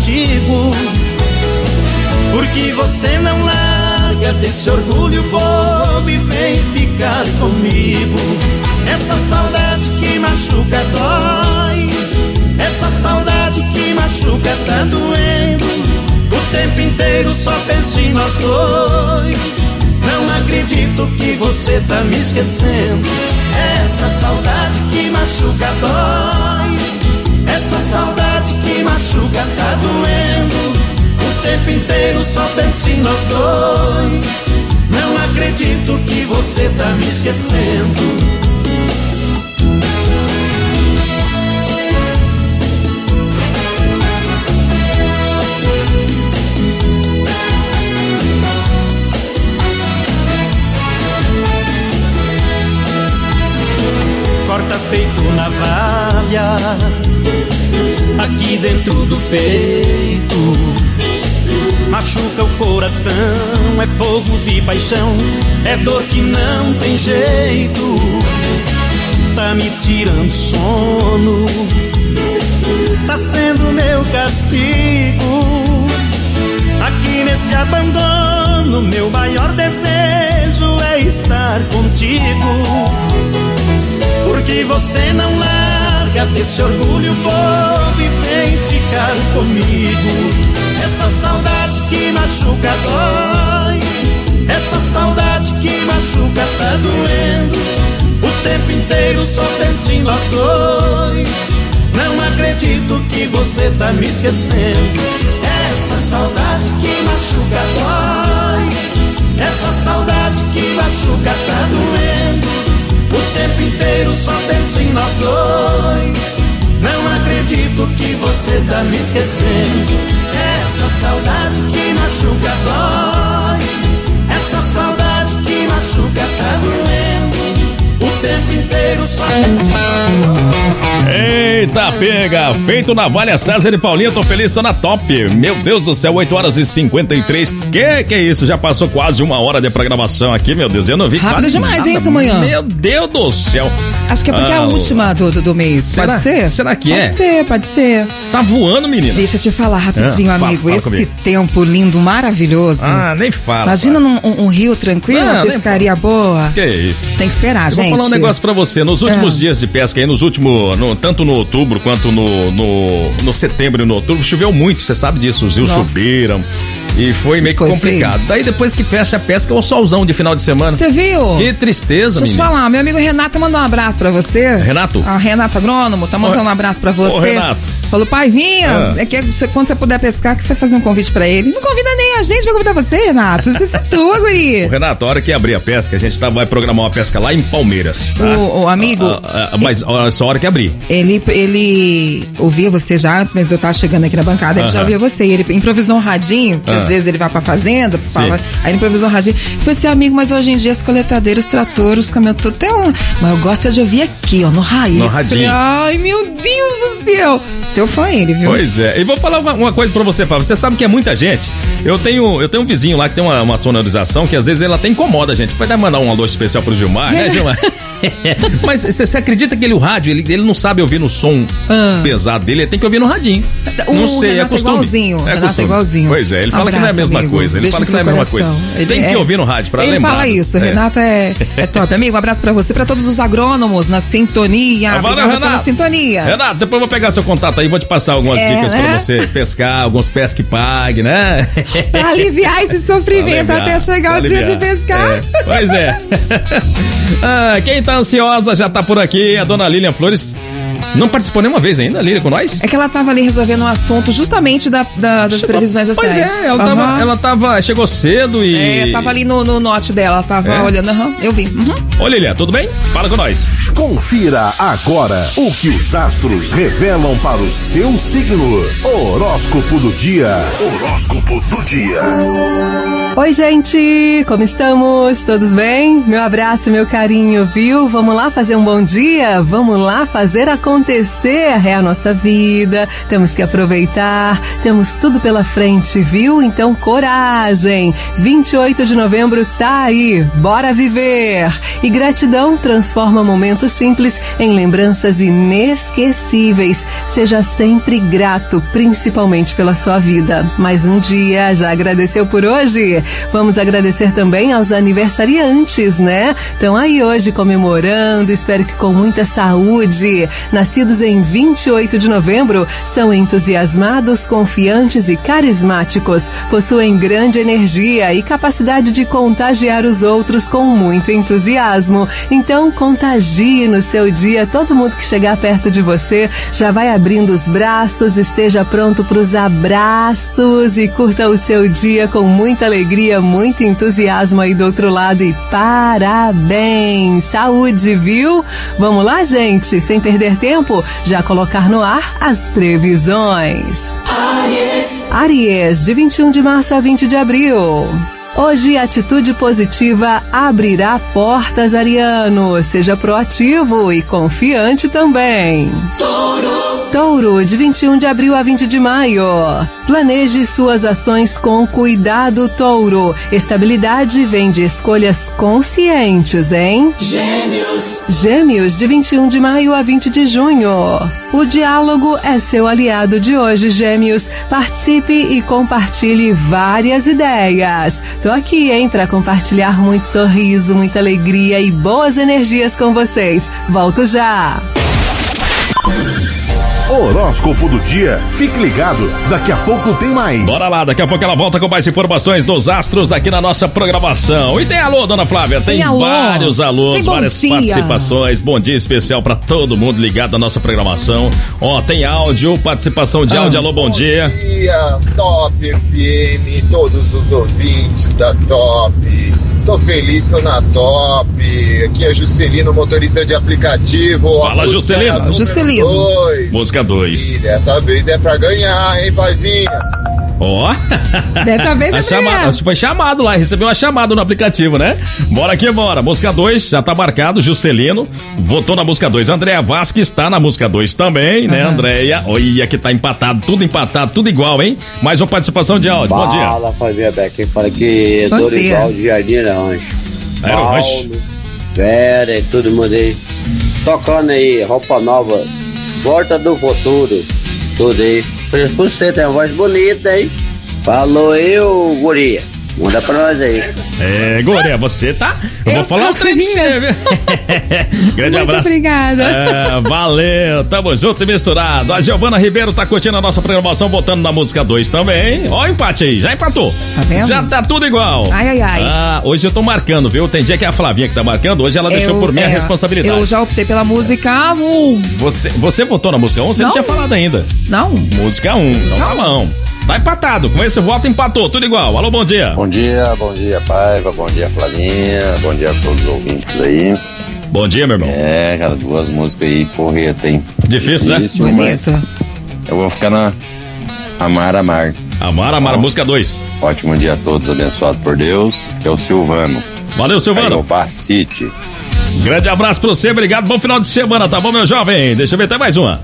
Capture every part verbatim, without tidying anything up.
contigo. Porque você não larga desse orgulho bobo e vem ficar comigo. Essa saudade que machuca dói, essa saudade que machuca tá doendo. O tempo inteiro só penso em nós dois. Não acredito que você tá me esquecendo. Essa saudade que machuca dói, essa saudade que machuca tá doendo. O tempo inteiro só penso em nós dois. Não acredito que você tá me esquecendo. Corta feito navalha aqui dentro do peito. Machuca o coração, é fogo de paixão, é dor que não tem jeito. Tá me tirando sono, tá sendo meu castigo. Aqui nesse abandono, meu maior desejo é estar contigo. Porque você não larga desse orgulho bobo e vem ficar comigo. Essa saudade que machuca dói, essa saudade que machuca tá doendo. O tempo inteiro só penso em nós dois. Não acredito que você tá me esquecendo. Essa saudade que machuca dói, essa saudade que machuca tá doendo. O tempo inteiro só penso em nós dois. Não acredito que você tá me esquecendo. Essa saudade que machuca dói, essa saudade que machuca tá doendo. O tempo inteiro só penso em nós dois. Eita, pega! Feito navalha, César e Paulinho, tô feliz, tô na top. Meu Deus do céu, oito horas e cinquenta e três. Que que é isso? Já passou quase uma hora de programação aqui, meu Deus, eu não vi rápido quase demais, nada. Hein, essa manhã? Meu Deus do céu. Acho que é porque ah, é a última do, do, do mês. Será? Pode ser? Será que pode é? Pode ser, pode ser. Tá voando, menina. Deixa eu te falar rapidinho, ah, amigo. fala, fala Esse tempo lindo, maravilhoso. Ah, nem fala. Imagina num, um, um rio tranquilo, não, uma pescaria boa. Que isso? Tem que esperar, eu gente. Vou falar um negócio pra você. Nos últimos é. dias de pesca aí, nos últimos, no, tanto no outubro quanto no, no, no setembro e no outubro, choveu muito, você sabe disso. Os rios choveram. E foi meio que foi complicado. Feio. Daí depois que fecha a pesca, é o solzão de final de semana. Você viu? Que tristeza, Deixa menina. eu te falar, meu amigo Renato mandou um abraço pra você. Renato? A Renato Agrônomo tá mandando Ô, um abraço pra você. Ô, Renato. Falou, pai, vinha. É, é que você, quando você puder pescar, que você fazer um convite pra ele. Não convida nem a gente, vai convidar você, Renato. Você se tua, guri. Ô, Renato, a hora que abrir a pesca, a gente tá, vai programar uma pesca lá em Palmeiras, tá? O, o amigo... Ah, ah, mas ele, só a hora que abrir. Ele, ele ouvia você já antes, mas eu tava chegando aqui na bancada, ele uh-huh. já ouvia você. Ele improvisou um radinho, que uh-huh. às vezes ele vai pra fazenda, fala, aí ele improvisou um radinho. Eu falei assim, amigo, mas hoje em dia as coletadeiras, os tratores, os caminhões, tudo tem um... Mas eu gosto de ouvir aqui, ó, no raiz. No radinho. Ai, meu Deus do céu. Teu fã ele, viu? Pois é, e vou falar uma, uma coisa pra você, Fábio. Você sabe que é muita gente. Eu tenho, eu tenho um vizinho lá que tem uma, uma sonorização que às vezes ela até incomoda a gente. Pode mandar um alô especial pro Gilmar, né, Gilmar? Mas você acredita que ele, o rádio, ele, ele não sabe ouvir no som ah. pesado dele, ele tem que ouvir no radinho. O não sei, Renato é costume. É igualzinho, o é Renato é igualzinho. Pois é, ele fala Abraço, que não é a mesma amigo. coisa. Ele Beijo fala que não é a mesma coisa. Ele tem é, que ouvir no rádio pra ele lembrar. Ele fala isso, o é. Renato é, é top. Amigo, um abraço pra você, pra todos os agrônomos na sintonia. Agora, Renato, pela sintonia. Renato, depois eu vou pegar seu contato aí e vou te passar algumas é, dicas né? pra você pescar, alguns pés que pague, né? Pra aliviar esse sofrimento aliviar, até chegar o dia de pescar. É, pois é. ah, quem tá ansiosa já tá por aqui, a dona Lilian Flores. Não participou nenhuma vez ainda, Lília, com nós? É que ela tava ali resolvendo um assunto justamente da, da, das chegou, previsões astrais. Pois é, ela, uhum. tava, ela tava, chegou cedo e... É, tava ali no, no note dela, ela tava é. olhando, uhum, eu vi. Uhum. Ô Lília, tudo bem? Fala com nós. Confira agora o que os astros revelam para o seu signo. Horóscopo do dia. Horóscopo do dia. Oi, gente, como estamos? Todos bem? Meu abraço, meu carinho, viu? Vamos lá fazer um bom dia? Vamos lá fazer acontecer. acontecer, é a nossa vida, temos que aproveitar, temos tudo pela frente, viu? Então, coragem! vinte e oito de novembro tá aí, bora viver! E gratidão transforma momentos simples em lembranças inesquecíveis. Seja sempre grato, principalmente pela sua vida. Mais um dia, já agradeceu por hoje? Vamos agradecer também aos aniversariantes, né? Estão aí hoje comemorando, espero que com muita saúde. Nascidos em vinte e oito de novembro, são entusiasmados, confiantes e carismáticos. Possuem grande energia e capacidade de contagiar os outros com muito entusiasmo. Então, contagie no seu dia todo mundo que chegar perto de você. Já vai abrindo os braços, esteja pronto para os abraços e curta o seu dia com muita alegria, muito entusiasmo aí do outro lado e parabéns! Saúde, viu? Vamos lá, gente? Sem perder tempo, já colocar no ar as previsões. Áries. Áries, de vinte e um de março a vinte de abril. Hoje, atitude positiva abrirá portas, ariano. Seja proativo e confiante também. Touro. Touro, de vinte e um de abril a vinte de maio. Planeje suas ações com cuidado, Touro. Estabilidade vem de escolhas conscientes, hein? Gêmeos. Gêmeos, de vinte e um de maio a vinte de junho. O diálogo é seu aliado de hoje, Gêmeos. Participe e compartilhe várias ideias. Tô aqui, hein, para compartilhar muito sorriso, muita alegria e boas energias com vocês. Volto já. Horóscopo do dia. Fique ligado, daqui a pouco tem mais. Bora lá, daqui a pouco ela volta com mais informações dos astros aqui na nossa programação. E tem alô, dona Flávia? Tem, tem vários alôs, várias dia. participações. Bom dia especial pra todo mundo ligado na nossa programação. Ó, tem áudio, participação de ah. áudio. Alô, bom, bom dia. Bom dia, Top F M, todos os ouvintes da Top. Tô feliz, tô na Top. Aqui é Juscelino, motorista de aplicativo. Fala, Juscelino. Juscelino. Dois. Música dois. E dessa vez é pra ganhar, hein, Paivinha? Ó. Oh. Dessa vez é chama... Foi chamado lá, recebeu uma chamada no aplicativo, né? Bora que bora. Música dois, já tá marcado. Juscelino votou na música dois. Andréia Vasques tá na música dois também, né, uhum. Andréia? Olha que tá empatado, tudo empatado, tudo igual, hein? Mais uma participação de áudio. Bom dia. Fala, Fabinha Beck. Fala que Bom Dorival de Jardim Rancho. Paulo, Vera e todo mundo aí. Tocando aí, roupa nova. Volta do futuro. Tudo aí. Você tem uma voz bonita, hein? Falou eu, guria. Manda pra nós aí. É, guria, você tá... Eu, eu vou falar um trem pra você, viu? Grande Muito abraço. obrigada. É, valeu, tamo junto e misturado. A Giovana Ribeiro tá curtindo a nossa programação, botando na música dois também. Ó o empate aí, já empatou. Tá vendo? Já tá tudo igual. Ai, ai, ai. Ah, hoje eu tô marcando, viu? Tem dia que é a Flavinha que tá marcando, hoje ela eu, deixou por minha é, responsabilidade. Eu já optei pela música um. Você, você votou na música um? Você não, não tinha falado ainda. Não. Música um, então tá bom. Tá empatado, com esse voto empatou, tudo igual. Alô, bom dia. Bom dia, bom dia, Paiva, bom dia, Flavinha, bom dia a todos os ouvintes aí. Bom dia, meu irmão. É, cara, duas músicas aí, porreta, hein? Difícil, Difícil né? Bonito. Eu vou ficar na Amar, Amar. Amar, Amar, bom, música dois. Ótimo dia a todos, abençoado por Deus, que é o Silvano. Valeu, Silvano. Bar City. Grande abraço pra você, obrigado, bom final de semana, tá bom, meu jovem? Deixa eu ver até mais uma.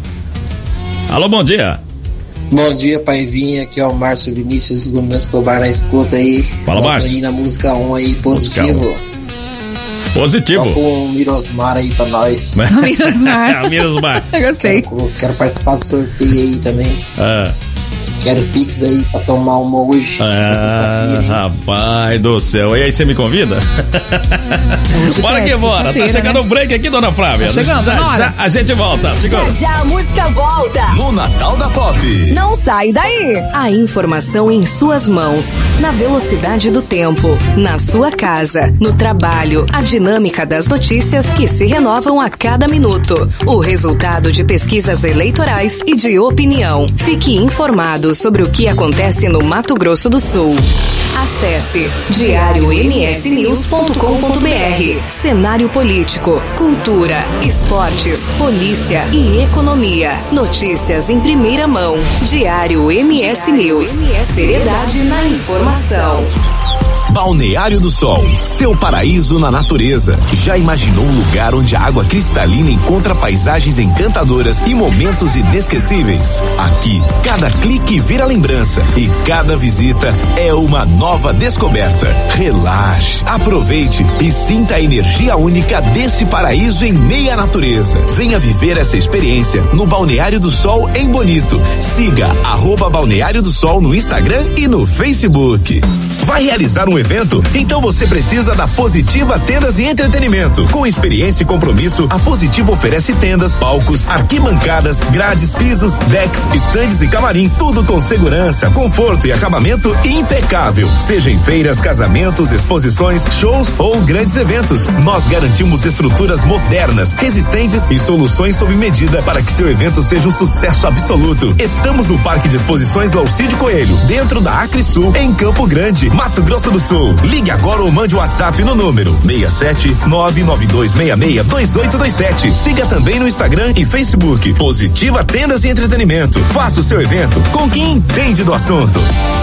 Alô, bom dia. Bom dia, Paivinha, aqui é o Márcio Vinícius Gomes Escobar na escuta aí. Fala, Márcio. aí na música um aí, positivo. Positivo. Toca o Mirosmar aí pra nós. O Mirosmar. O Mirosmar. Eu gostei. Quero, quero participar do sorteio aí também. Ah. Quero Pix aí pra tomar uma hoje. Ah, rapaz do céu. E aí, você me convida? Bora que bora. Tá chegando o né? um break aqui, dona Flávia. Tá chegando, já, já a gente volta. Já, já a música volta. No Natal da Pop. Não sai daí. A informação em suas mãos. Na velocidade do tempo. Na sua casa. No trabalho. A dinâmica das notícias que se renovam a cada minuto. O resultado de pesquisas eleitorais e de opinião. Fique informado sobre o que acontece no Mato Grosso do Sul. Acesse diário m s news ponto com ponto b r. Cenário político, cultura, esportes, polícia e economia. Notícias em primeira mão. Diário M S News. Seriedade na informação. Balneário do Sol, seu paraíso na natureza. Já imaginou um lugar onde a água cristalina encontra paisagens encantadoras e momentos inesquecíveis? Aqui, cada clique vira lembrança e cada visita é uma nova descoberta. Relaxe, aproveite e sinta a energia única desse paraíso em meia natureza. Venha viver essa experiência no Balneário do Sol em Bonito. Siga arroba Balneário do Sol no Instagram e no Facebook. Vai realizar um evento? Então você precisa da Positiva Tendas e Entretenimento. Com experiência e compromisso, a Positiva oferece tendas, palcos, arquibancadas, grades, pisos, decks, estandes e camarins, tudo com segurança, conforto e acabamento impecável. Seja em feiras, casamentos, exposições, shows ou grandes eventos, nós garantimos estruturas modernas, resistentes e soluções sob medida para que seu evento seja um sucesso absoluto. Estamos no Parque de Exposições Laucídio Coelho, dentro da Acre Sul, em Campo Grande, Mato Grosso do Sul. Ligue agora ou mande um WhatsApp no número seis sete nove nove dois seis seis dois oito dois sete. Siga também no Instagram e Facebook. Positiva Tendas e Entretenimento. Faça o seu evento com quem entende do assunto.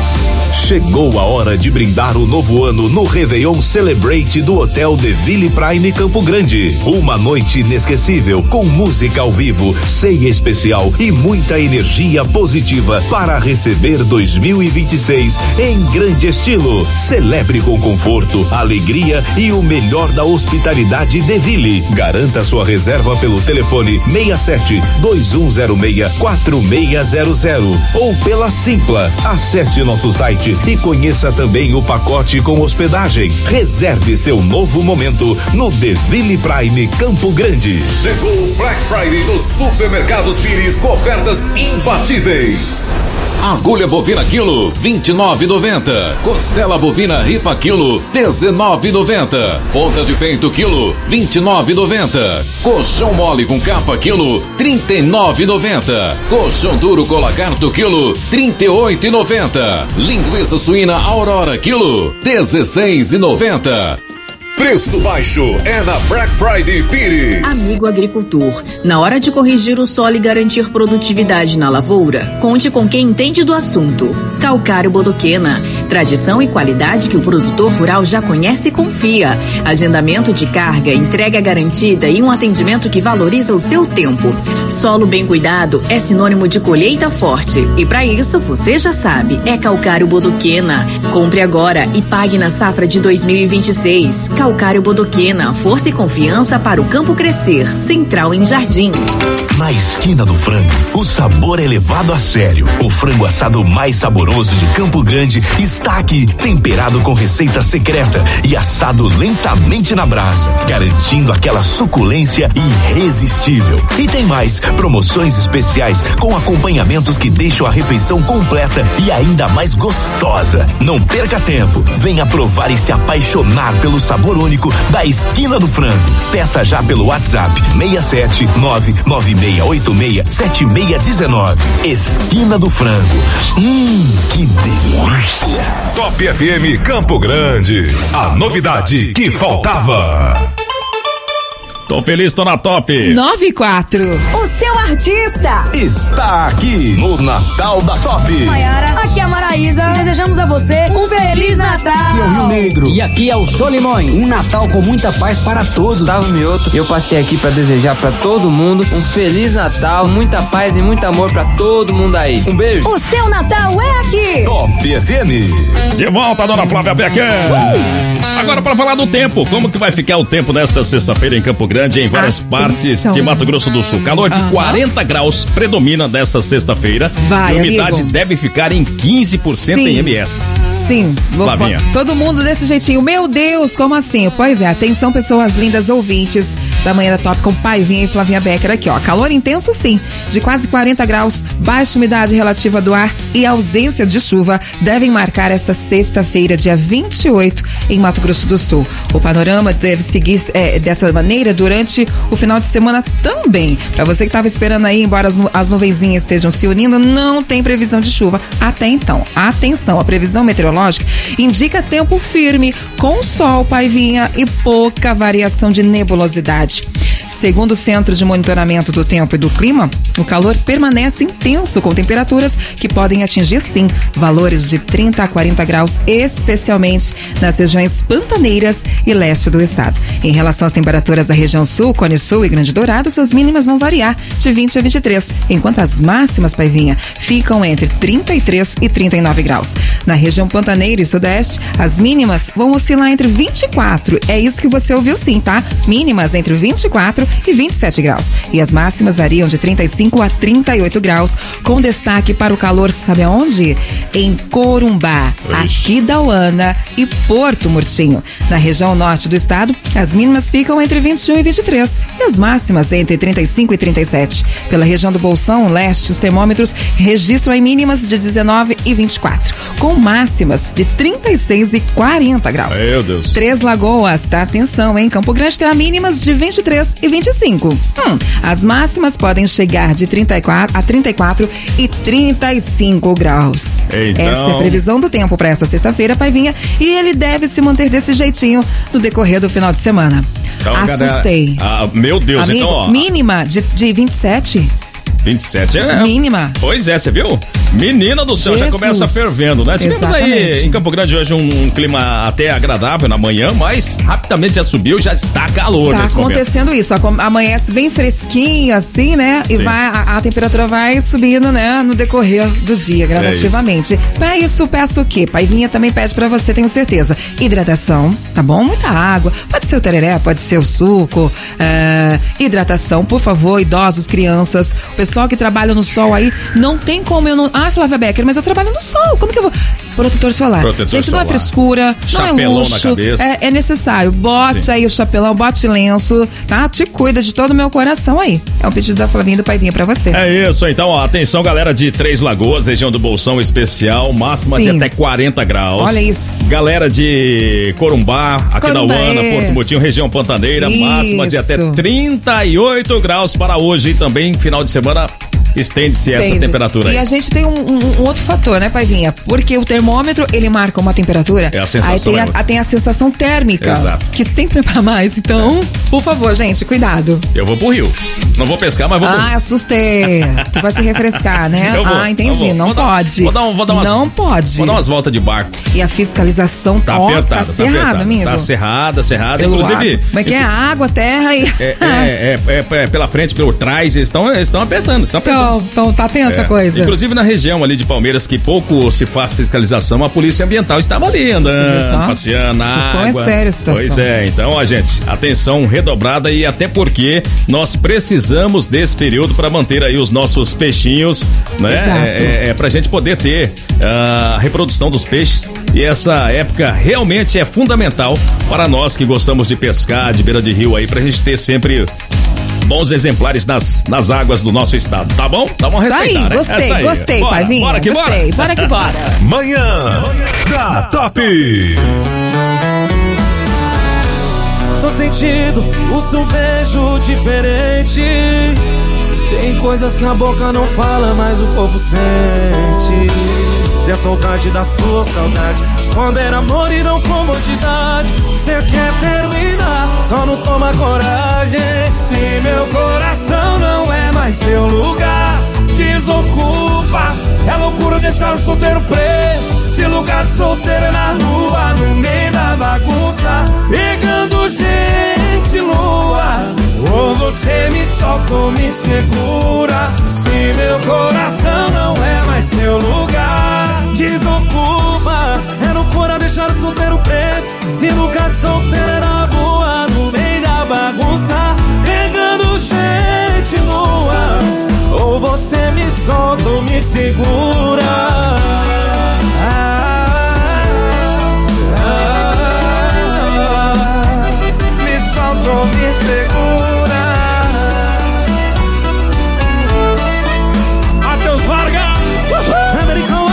Chegou a hora de brindar o novo ano no Réveillon Celebrate do Hotel The Ville Prime Campo Grande. Uma noite inesquecível com música ao vivo, ceia especial e muita energia positiva para receber dois mil e vinte e seis em grande estilo. Celebre com conforto, alegria e o melhor da hospitalidade The Ville. Garanta sua reserva pelo telefone seis sete dois um zero seis quatro seis zero zero ou pela Simpla. Acesse nosso site e conheça também o pacote com hospedagem. Reserve seu novo momento no The Ville Prime Campo Grande. Chegou o Black Friday dos Supermercados Pires com ofertas imbatíveis. Agulha bovina quilo, vinte e nove reais e noventa centavos. Costela bovina ripa quilo, dezenove reais e noventa centavos. Ponta de peito quilo, vinte e nove reais e noventa centavos. Colchão mole com capa quilo, trinta e nove reais e noventa centavos. Colchão duro com lagarto quilo, trinta e oito reais e noventa centavos. Linguiça suína Aurora quilo, dezesseis reais e noventa centavos. Preço baixo é na Black Friday Pires. Amigo agricultor, na hora de corrigir o solo e garantir produtividade na lavoura, conte com quem entende do assunto. Calcário Bodoquena, tradição e qualidade que o produtor rural já conhece e confia. Agendamento de carga, entrega garantida e um atendimento que valoriza o seu tempo. Solo bem cuidado é sinônimo de colheita forte. E para isso, você já sabe, é Calcário Bodoquena. Compre agora e pague na safra de dois mil e vinte e seis. Calcário Bodoquena, força e confiança para o campo crescer. Central em Jardim. Na esquina do frango, o sabor é levado a sério. O frango assado mais saboroso de Campo Grande está aqui, temperado com receita secreta e assado lentamente na brasa, garantindo aquela suculência irresistível. E tem mais, promoções especiais com acompanhamentos que deixam a refeição completa e ainda mais gostosa. Não perca tempo, venha provar e se apaixonar pelo sabor único da esquina do frango. Peça já pelo WhatsApp seis sete nove nove seis oito seis sete seis um nove. Esquina do Frango. Hum, que delícia. Top F M Campo Grande. A novidade que faltava. Tô feliz, tô na Top. nove e quatro. O seu artista está aqui no Natal da Top. Maiara, aqui é a Maraísa. Desejamos a você um Feliz Natal. Aqui é o Rio Negro. E aqui é o Solimões. Um Natal com muita paz para todos. Gustavo Mioto. Eu passei aqui para desejar para todo mundo um Feliz Natal, muita paz e muito amor para todo mundo aí. Um beijo. O seu Natal é aqui. Top F M. De volta, dona Flávia Becker. Uh! Agora para falar do tempo. Como que vai ficar o tempo nesta sexta-feira em Campo Grande, em várias Atenção. partes de Mato Grosso do Sul? Calor de uhum. quarenta graus predomina dessa sexta-feira. Vai, a umidade amigo. deve ficar em quinze por cento Sim. em M S. Sim. Vou, todo mundo desse jeitinho. Meu Deus, como assim? Pois é, atenção pessoas lindas ouvintes da Manhã da Top com Paivinha e Flavinha Becker aqui, ó. Calor intenso sim, de quase quarenta graus, baixa umidade relativa do ar e ausência de chuva devem marcar essa sexta-feira, dia vinte e oito, em Mato Grosso do Sul. O panorama deve seguir é, dessa maneira durante o final de semana também. Para você que estava esperando aí, embora as, nu- as nuvenzinhas estejam se unindo, não tem previsão de chuva até então. Atenção, a previsão meteorológica indica tempo firme, com sol, Paivinha, e pouca variação de nebulosidade. Segundo o Centro de Monitoramento do Tempo e do Clima, o calor permanece intenso com temperaturas que podem atingir, sim, valores de trinta a quarenta graus, especialmente nas regiões pantaneiras e leste do estado. Em relação às temperaturas da região sul, Cone Sul e Grande Dourados, as mínimas vão variar de vinte a vinte e três, enquanto as máximas, Paivinha, ficam entre trinta e três e trinta e nove graus. Na região pantaneira e sudeste, as mínimas vão oscilar entre vinte e quatro. É isso que você ouviu, sim, tá? Mínimas entre vinte e quatro e vinte e sete graus. E as máximas variam de trinta e cinco a trinta e oito graus, com destaque para o calor, sabe aonde? Em Corumbá, Aquidauana e Porto Murtinho. Na região norte do estado, as mínimas ficam entre vinte e um e vinte e três e as máximas entre trinta e cinco e trinta e sete. Pela região do Bolsão, leste, os termômetros registram em mínimas de dezenove e vinte e quatro, com máximas de trinta e seis e quarenta graus. Meu Deus. Três Lagoas, tá? Atenção, hein? Campo Grande terá mínimas de vinte e três e vinte e cinco. Hum, as máximas podem chegar de trinta e quatro a trinta e quatro e trinta e cinco graus. Então... Essa é a previsão do tempo para essa sexta-feira, Paivinha, e ele deve se manter desse jeitinho no decorrer do final de semana. Então, Assustei. Galera, ah, meu Deus, Amigo, então, ó. mínima de, de vinte e sete. vinte e sete é. Mínima. Pois é, você viu? Menina do céu, Jesus. Já começa fervendo, né? Tivemos Exatamente. aí em Campo Grande hoje um, um clima até agradável na manhã, mas rapidamente já subiu, já está calor Tá nesse momento. acontecendo isso, amanhece bem fresquinho assim, né? E Sim. vai, a, a temperatura vai subindo, né? No decorrer do dia, gradativamente. É para isso, peço o quê? Paivinha também pede pra você, tenho certeza. Hidratação, tá bom? Muita água. Pode ser o tereré, pode ser o suco. É, hidratação, por favor, idosos, crianças, o pessoal que trabalha no sol aí, não tem como eu não... Ah, Flávia Becker, mas eu trabalho no sol, como que eu vou... Protetor solar. Protetor Gente, solar. não é frescura, Chapelão não é luxo. na cabeça. É, é necessário. Bote Sim. aí o chapelão, bote lenço, tá? Te cuida de todo o meu coração aí. É um pedido da Flavinha e do Paivinha pra você. É isso, então, ó, atenção, galera de Três Lagoas, região do Bolsão especial, máxima Sim. de até quarenta graus. Olha isso. Galera de Corumbá, Aquidauana, Corumbá. Porto Murtinho, região pantaneira, Isso. máxima de até trinta e oito graus para hoje e também final de semana. Estende-se essa Estende. temperatura aí. E a gente tem um, um- um outro fator, né, Paivinha? Porque o termômetro, ele marca uma temperatura. É a sensação, Aí tem né? a, a- tem a sensação térmica. Exato. Que sempre é pra mais. Então, por favor, gente, cuidado. Eu vou pro Rio. Não vou pescar, mas vou pro Ah, Rio. assustei. Tu vai se refrescar, né? Eu vou, ah, entendi. eu vou. Não Vou dar- pode. vou dar um- vou dar umas- Não pode. Vou dar umas voltas de barco. E a fiscalização Tá ó, apertada, tá tá cerrado, apertada. amigo. Tá cerrada, cerrada. Pelo Inclusive. lado. Como é que é? Água, terra e. É, é, é, é, é pela frente, pelo trás, eles estão eles estão apertando, estão apertando. Então, então tá tensa a É. coisa. Inclusive na região ali de Palmeiras, que pouco se faz fiscalização, a polícia ambiental estava ali andando, Você viu só? passeando na Ficou água. é séria a situação. Pois é, então, ó, gente, atenção redobrada e até porque nós precisamos desse período para manter aí os nossos peixinhos, né? Exato. É, é, é pra gente poder ter a reprodução dos peixes e essa época realmente é fundamental para nós que gostamos de pescar, de beira de rio aí, pra gente ter sempre bons exemplares nas, nas águas do nosso estado, tá bom? Tá bom Isso respeitar, aí, né? gostei, Essa aí. gostei, Bora, Paivinha. Bora que gostei, bora. bora que bora. Manhã da Top. Tô sentindo o seu beijo diferente. Tem coisas que a boca não fala, mas o corpo sente. Tem a saudade da sua saudade, esconder amor e não comodidade. Cê quer terminar, só não toma coragem. Se meu coração não é mais seu lugar, desocupa. É loucura deixar o solteiro preso. Se lugar de solteiro é na rua, no meio da bagunça, pegando gente lua. Ou você me solta ou me segura. Se meu coração não é mais seu lugar, desocupa. É loucura deixar o solteiro preso. Se lugar de solteiro é na rua, no meio da bagunça, pegando gente nua. Ou você me solta ou me segura. Ah, ah, me solta ou me segura. Matheus Vargas, Americão.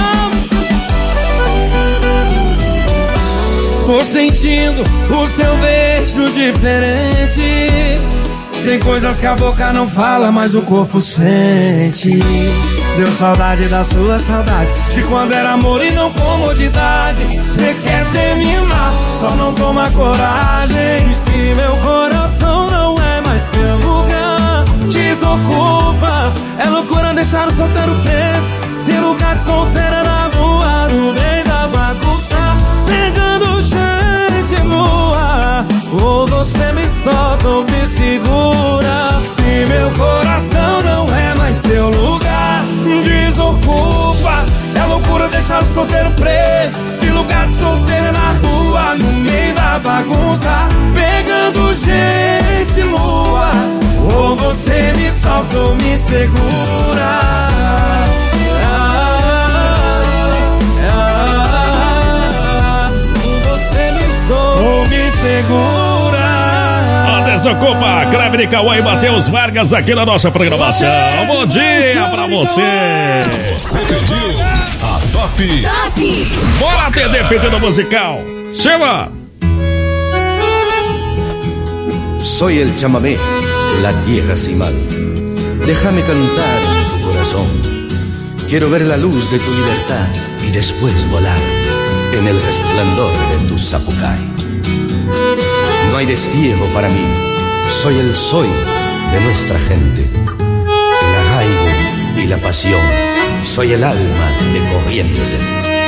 Tô sentindo o seu beijo diferente. Tem coisas que a boca não fala, mas o corpo sente. Deu saudade da sua saudade, de quando era amor e não comodidade. Cê quer terminar, só não toma coragem. E se meu coração não é mais seu lugar, desocupa. É loucura deixar o solteiro preso. Se lugar de solteira na rua, no meio da bagunça, pegando gente nua. Ou você me solta ou me segura. Se meu coração não é mais seu lugar, desocupa. É loucura deixar o solteiro preso. Se lugar de solteira na rua, no meio da bagunça, pegando gente nua. Ou você me solta ou me segura. Ah, ah, ou você me solta ou me segura. Desocupa, Kleber e Cauã e Matheus Vargas aqui na nossa programação. Bom dia pra você. Você pediu a Top. Top. Bora atender pedido musical. Chama. Soy el chamamé, la tierra sin mal. Déjame cantar en tu corazón. Quiero ver la luz de tu libertad y después volar en el resplandor de tu zapucay. No hay destierro para mí, soy el soy de nuestra gente. El arraigo y la pasión, soy el alma de Corrientes.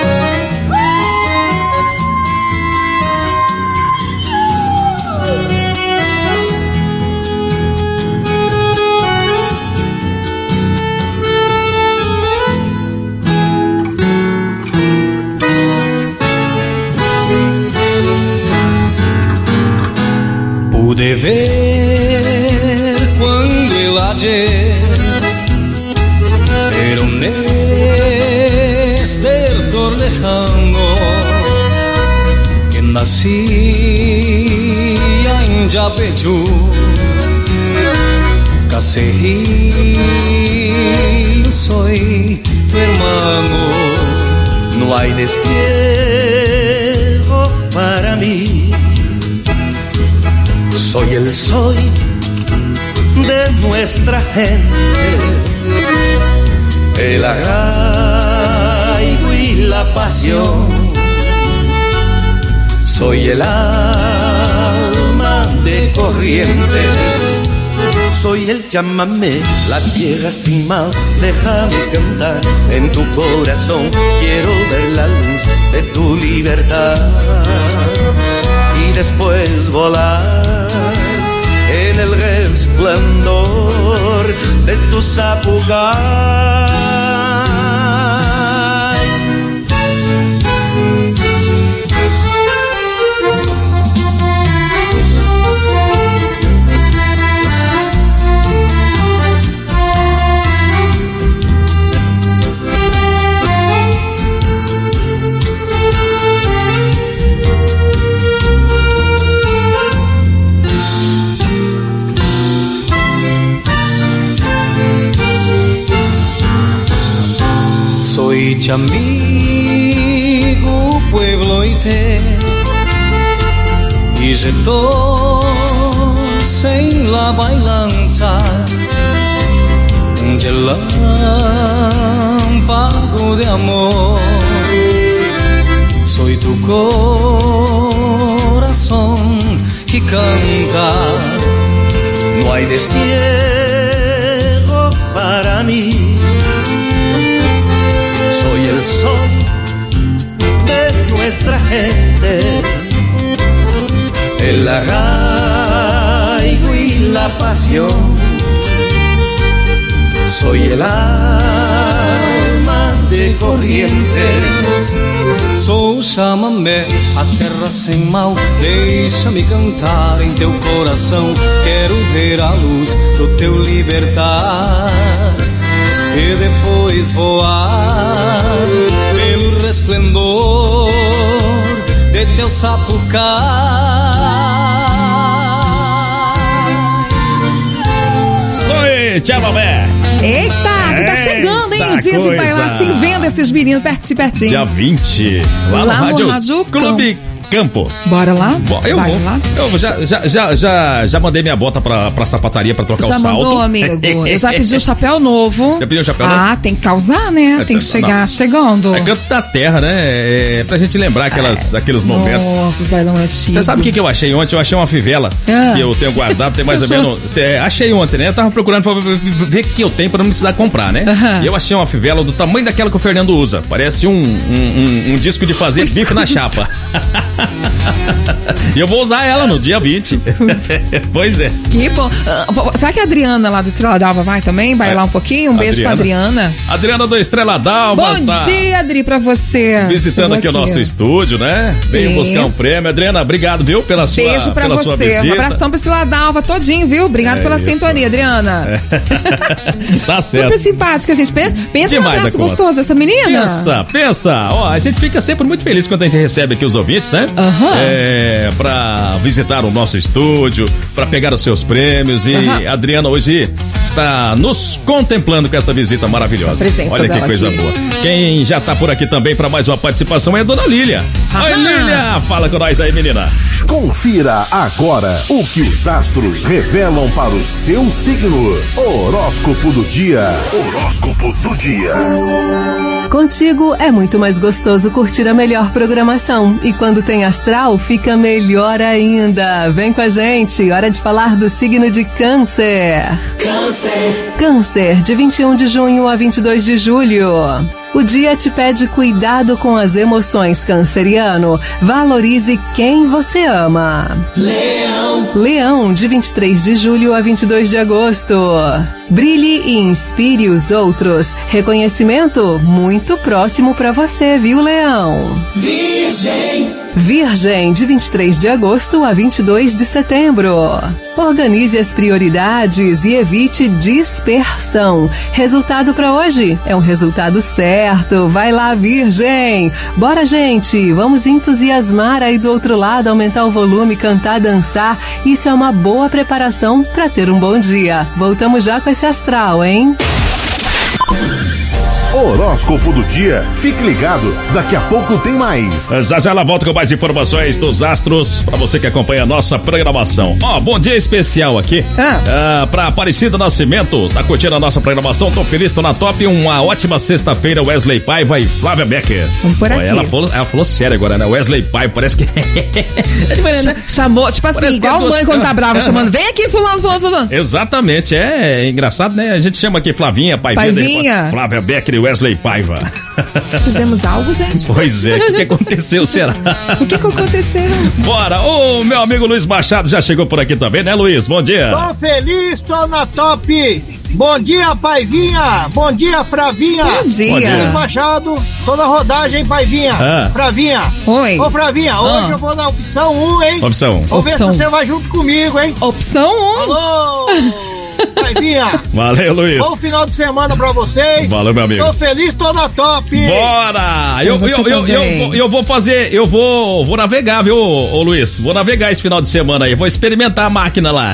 Pude ver cuando el ayer, pero desde el lejano que nacía en Yapeyú, Caseí, soy tu hermano. No hay destierro para mí, soy el soy de nuestra gente. El arraigo y la pasión, soy el alma de Corrientes. Soy el chamamé, la tierra sin mal. Déjame cantar en tu corazón. Quiero ver la luz de tu libertad y después volar en el resplandor de tu zapucay. Soy chamigo, pueblo y te, y retos en la bailanza, un relámpago de amor. Soy tu corazón que canta. No hay destierro para mí, soy el sol de nuestra gente. El arraigo y la pasión, soy el alma de Corrientes. Sou chamamé, a terra sem mal. Deixa-me cantar em teu coração. Quero ver a luz do teu libertar e depois voar pelo resplendor de teu sapucai. Soy chamamé. Eita, que tá chegando, hein? O dia de bailar assim, vendo esses meninos pertinho, pertinho. Dia vinte, lá, lá no, no Rádio, Rádio Clube campo. Bora lá? Bo- eu Vai vou. lá. Eu já, já, já, já, já mandei minha bota pra, pra sapataria pra trocar Já o salto. mandou, amigo? Eu já pedi o chapéu novo. Já pediu o chapéu Ah, novo? tem que causar, né? É, Tem que não. chegar chegando. É canto da terra, né? É pra gente lembrar aquelas, aqueles momentos. Nossa, os bailão antigos. Você sabe o que, que eu achei ontem? Eu achei uma fivela Ah. que eu tenho guardado, tem mais ou Você achou? menos. é, achei ontem, né? Eu tava procurando pra ver o que eu tenho pra não precisar comprar, né? Aham. E eu achei uma fivela do tamanho daquela que o Fernando usa. Parece um, um, um, um disco de fazer Um bife na chapa. E eu vou usar ela no dia vinte. Pois é. Que bom. Ah, será que a Adriana lá do Estrela d'Alva vai também? Vai lá um pouquinho? Um beijo pra Adriana. Adriana do Estrela d'Alva. Bom tá dia, Adri, pra você. visitando Chegou aqui, o nosso estúdio, né? Sim. Veio buscar um prêmio. Adriana, obrigado, viu? Pela sua, Beijo pra pela sua você. visita. Um abração pra Estrela d'Alva todinho, viu? Obrigado É pela isso. sintonia, Adriana. Tá certo. Super simpática, gente. Pensa, pensa no Demais abraço da conta. gostoso dessa menina. Pensa, pensa. Ó, a gente fica sempre muito feliz quando a gente recebe aqui os ouvintes, né? Aham. É, pra visitar o nosso estúdio, pra pegar os seus prêmios. E Aham. a Adriana hoje está nos contemplando com essa visita maravilhosa. A presença Olha que dela coisa aqui. boa. Quem já tá por aqui também pra mais uma participação é a dona Lília. Oi, Lília! Fala com nós aí, menina. Confira agora o que os astros revelam para o seu signo. Horóscopo do dia. Horóscopo do dia. Contigo é muito mais gostoso curtir a melhor programação. E quando tem astral, fica melhor ainda. Vem com a gente, hora de falar do signo de Câncer. Câncer. Câncer, de vinte e um de junho a vinte e dois de julho. O dia te pede cuidado com as emoções, canceriano. Valorize quem você ama. Leão. Leão, de vinte e três de julho a vinte e dois de agosto. Brilhe e inspire os outros. Reconhecimento muito próximo pra você, viu, Leão? Virgem. Virgem, de vinte e três de agosto a vinte e dois de setembro. Organize as prioridades e evite dispersão. Resultado para hoje é um resultado certo. Vai lá, Virgem. Bora, gente. Vamos entusiasmar aí do outro lado, aumentar o volume, cantar, dançar. Isso é uma boa preparação para ter um bom dia. Voltamos já com esse astral, hein? Horóscopo do dia. Fique ligado, daqui a pouco tem mais. Já já ela volta com mais informações dos astros pra você que acompanha a nossa programação. Ó, bom dia especial aqui. Ah. Ah, pra Aparecida Nascimento, tá curtindo a nossa programação? Tô feliz, tô na top. Uma ótima sexta-feira, Wesley Paiva e Flávia Becker. Vamos por Ó, aqui. ela, falou, ela falou sério agora, né? Wesley Paiva, parece que. É diferente, né? Chamou, tipo assim, Parece que igual é a mãe doce. quando tá brava, chamando, vem aqui, fulano, fulano, fulano. Exatamente, é, é engraçado, né? A gente chama aqui Flavinha, Paivinha, Paivinha. depois Flávia Becker e Wesley Paiva. Fizemos algo, gente? Pois é, o que, que aconteceu, será? O que que aconteceu? Bora! O meu amigo Luiz Machado já chegou por aqui também, né, Luiz? Bom dia! Tô feliz, tô na top! Bom dia, Paivinha! Bom dia, Fravinha! Bom dia! Bom dia. Luiz Machado, tô na rodagem, Paivinha! Ah. Fravinha! Oi! Ô, Fravinha, hoje Ah. eu vou na opção um, hein? Opção. Vamos ver se Opção. você vai junto comigo, hein? Opção um. Alô! Paivinha! Valeu, Luiz! Bom final de semana pra vocês! Valeu, meu amigo! Tô feliz, tô na top! Bora! Eu, Você eu, eu, eu, também. vou- eu vou fazer, eu vou, vou navegar, viu, ô, Luiz? Vou navegar esse final de semana aí, vou experimentar a máquina lá.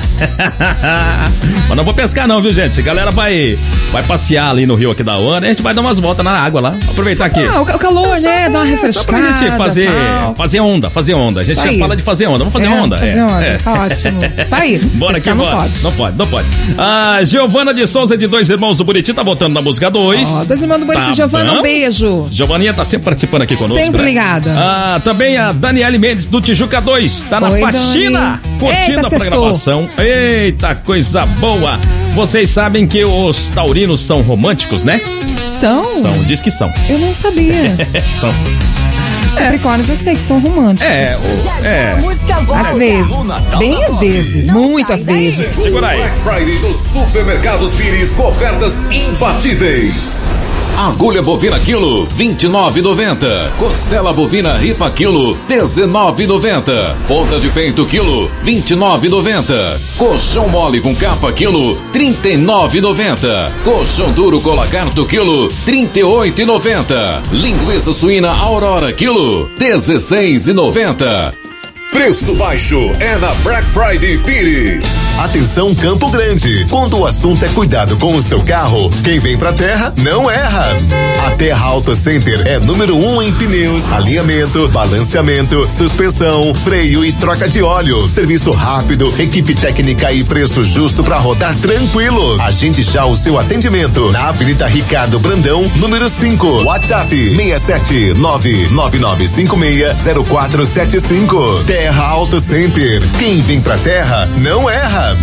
Mas não vou pescar não, viu, gente? A galera vai, vai passear ali no rio aqui da Ana e a gente vai dar umas voltas na água lá. Aproveitar aqui. Ah, o ca- o calor, né? Dá uma É, refrescada. só pra gente fazer, tal. fazer onda, fazer onda. A gente Isso já aí. fala de fazer onda. Vamos fazer É, onda. fazer é, onda, é. tá ótimo. Isso aí. Bora aqui, Pescar não bora. pode. Não pode, não pode. A Giovana de Souza de Dois Irmãos do Buriti tá votando na música dois. Ó, dois irmãos do Buriti. Tá Giovana, bom. um beijo. Giovaninha tá sempre participando aqui conosco. Sempre né? ligada. Ah, também a Daniele Mendes do Tijuca dois. Tá na Oi, faxina, Dani. curtindo Eita, a sextou. programação. Eita, coisa boa. Vocês sabem que os taurinos são românticos, né? São? São, diz que são. Eu não sabia. São. Os Capricórnios eu sei que são românticos. É, o, é. Às vezes. Bem às vezes. Muitas vezes. Segura aí. Black Friday dos Supermercados Pires com ofertas imbatíveis. Agulha bovina quilo, vinte e nove e noventa. Costela bovina ripa quilo, dezenove e noventa. Ponta de peito quilo, vinte e nove e noventa. Colchão mole com capa quilo, trinta e nove e noventa. Colchão duro colacarto quilo, trinta e oito e noventa. Linguiça suína Aurora quilo, dezesseis e noventa. Preço baixo é na Black Friday Pires. Atenção Campo Grande, quando o assunto é cuidado com o seu carro, quem vem pra Terra não erra. A Terra Auto Center é número um em pneus, alinhamento, balanceamento, suspensão, freio e troca de óleo. Serviço rápido, equipe técnica e preço justo pra rodar tranquilo. Agende já o seu atendimento na Avenida Ricardo Brandão, número cinco. WhatsApp seis sete nove nove nove cinco seis zero quatro sete cinco. Terra Auto Center. Quem vem pra Terra não erra.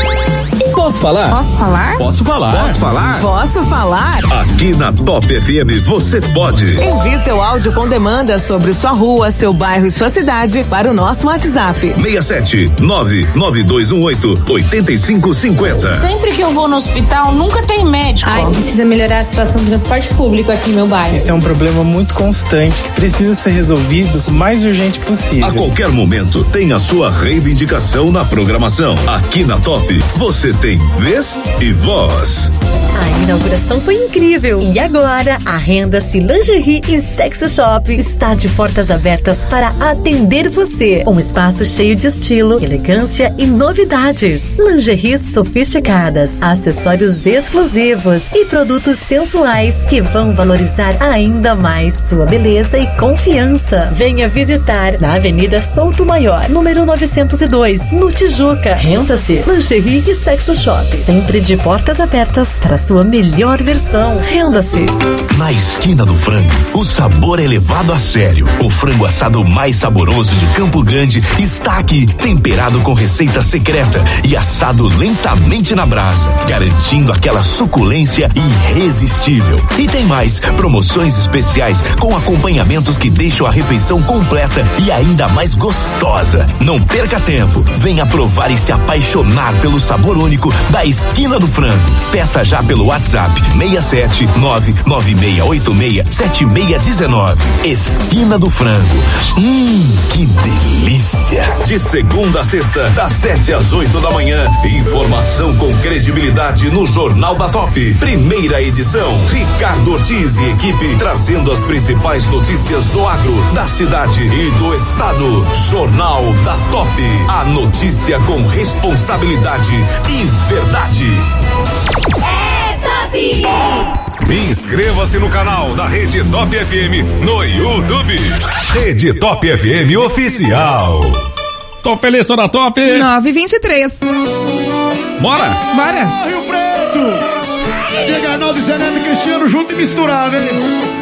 Posso falar? Posso falar? Posso falar? Posso falar? Posso falar? Aqui na Top F M você pode. Envie seu áudio com demanda sobre sua rua, seu bairro e sua cidade para o nosso WhatsApp. seis sete nove nove dois um oito oito cinco cinco zero. Sempre que eu vou no hospital, nunca tem médico. Ai, precisa melhorar a situação do transporte público aqui no meu bairro. Esse é um problema muito constante que precisa ser resolvido o mais urgente possível. A qualquer momento tem a sua reivindicação na programação. Aqui na Top, você tem vez e voz. A inauguração foi incrível e agora a Renda-se Lingerie e Sexy Shop está de portas abertas para atender você. Um espaço cheio de estilo, elegância e novidades. Lingeries sofisticadas, acessórios exclusivos e produtos sensuais que vão valorizar ainda mais sua beleza e confiança. Venha visitar na Avenida Souto Maior, número novecentos e dois, no Tijuca. Renda-se Lingerie e Sexy Shop, sempre de portas abertas para sua melhor versão. Renda-se. Na esquina do frango, o sabor é levado a sério. O frango assado mais saboroso de Campo Grande está aqui, temperado com receita secreta e assado lentamente na brasa, garantindo aquela suculência irresistível. E tem mais, promoções especiais com acompanhamentos que deixam a refeição completa e ainda mais gostosa. Não perca tempo, venha provar e se apaixonar pelo sabor único da esquina do frango. Peça já pelo WhatsApp seis sete nove nove seis oito seis sete seis um nove. Esquina do Frango. Hum, que delícia! De segunda a sexta, das sete às oito da manhã. Informação com credibilidade no Jornal da Top. Primeira edição. Ricardo Ortiz e equipe trazendo as principais notícias do agro, da cidade e do estado. Jornal da Top. A notícia com responsabilidade e verdade. Inscreva-se no canal da Rede Top F M no YouTube. Rede Top F M Oficial. Tô feliz, tô na Top. nove e vinte e três. Bora! Bora! Ah, Rio Preto! Diego Arnaldo, Zé Neto e Cristiano junto e misturado, hein?